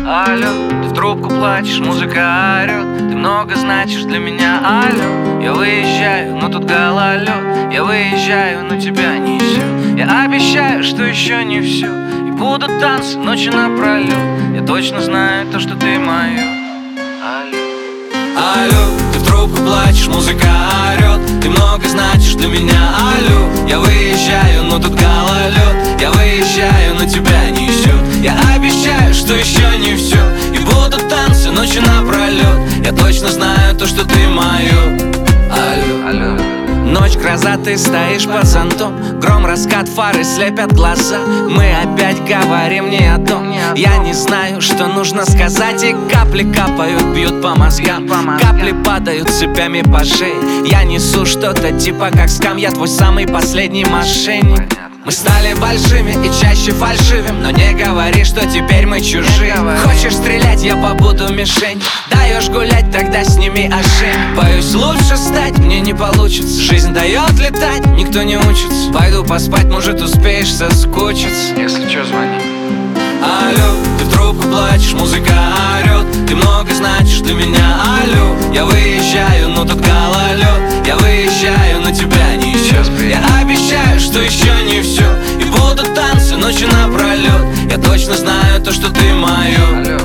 Алло, ты в трубку плачешь, музыка орёт. Ты много значишь для меня, алло. Я выезжаю, но тут гололёд. Я выезжаю, но тебя несёт. Я обещаю, что еще не все. И будут танцы ночи напролёт. Я точно знаю то, что ты моё. Алло, ты в трубку плачешь, музыка орёт. Ты много значишь для меня, алло. Я выезжаю, но тут гололёд. Я выезжаю, но тебя несёт. Я обещаю, что еще не все. И будут танцы ночи напролёт. Я точно знаю то, что ты моё. Алло. Ночь, гроза, ты стоишь под зонтом. Гром, раскат, фары слепят глаза. Мы опять говорим не о том. Я не знаю, что нужно сказать. И капли капают, бьют по мозгам. Капли падают цепями по шее. Я несу что-то типа как скам. Я твой самый последний мошенник. Мы стали большими и чаще фальшивим. Но не говори, что теперь мы чужие. Хочешь стрелять, я побуду мишень. Даешь гулять, тогда сними ошейник. Боюсь, лучше стать мне не получится. Жизнь дает летать, никто не учится. Пойду поспать, может успеешь соскучиться. Если чё, звони. Алло, ты в трубку плачешь, музыка орёт. Ты много значишь для меня, алло. Я выезжаю, но тут гололёд. Я выезжаю, но тебя не ищёт. Я обещаю, что еще не все. И будут танцы ночи напролёт. Я точно знаю то, что ты моё.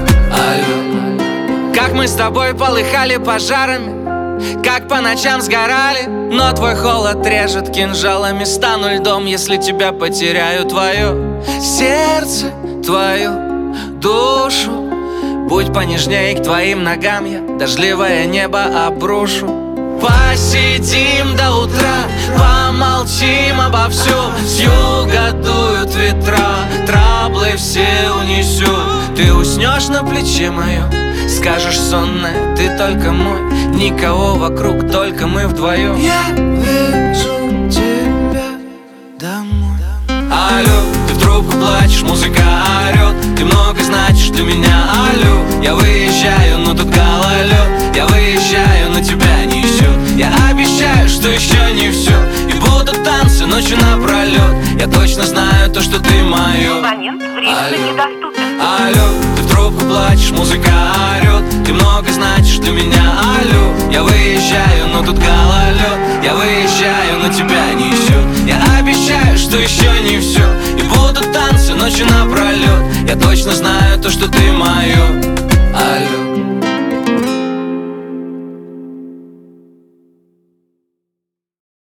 Алло. Как мы с тобой полыхали пожарами, как по ночам сгорали. Но твой холод режет кинжалами. Стану льдом, если тебя потеряю. Твое сердце, твою душу. Будь понежней к твоим ногам, я дождливое небо обрушу. Посидим до утра, помолчим обо всем. С юга дуют ветра, траблы все унесет. Ты уснешь на плече моем, скажешь сонная, ты только мой. Никого вокруг, только мы вдвоем. Я везу тебя домой. Алло, ты в трубку плачешь, музыка орёт. Ты много значишь для меня, алло. Я выезжаю, но тут гололёд. Я выезжаю, но тебя несёт. Я обещаю, что еще не все. И будут танцы ночи напролёт. Я точно знаю то, что ты моё. Абонент временно недоступен. Алло, ты в трубку плачешь, музыка орёт. Ты много значишь для меня, алло. Я выезжаю, но тут гололёд. Я выезжаю, но тебя несёт. Я обещаю, что еще не все. И будут танцы ночи напролёт. Я точно знаю то, что ты моё.